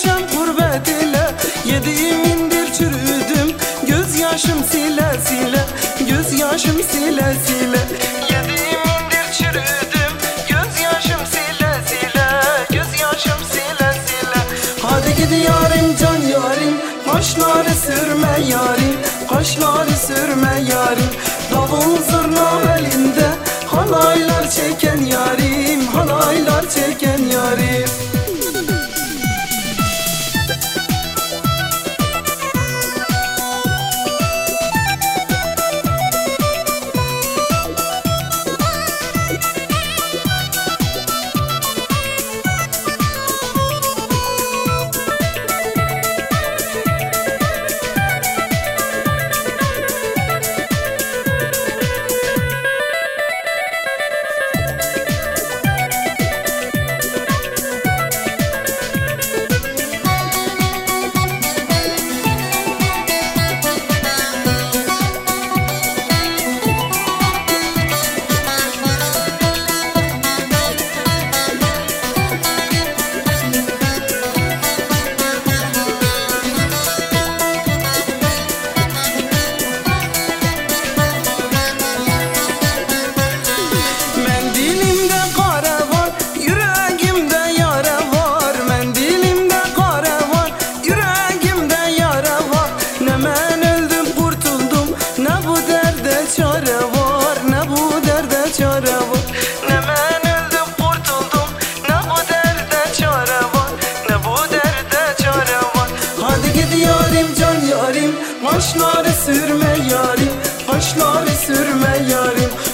düşem gurbet ile. Yediğim indir çürüdüm, gözyaşım sile sile, gözyaşım sile sile. Yediğim indir çürüdüm, gözyaşım sile sile, gözyaşım sile sile. Hadi gidi yarim can yarim, kaşları sürme yarim, kaşları sürme yarim. Davul zurna elinde, halaylar çeken yarim, halaylar çeken yarim. Kaşları sürme yarim, kaşları sürme yarim.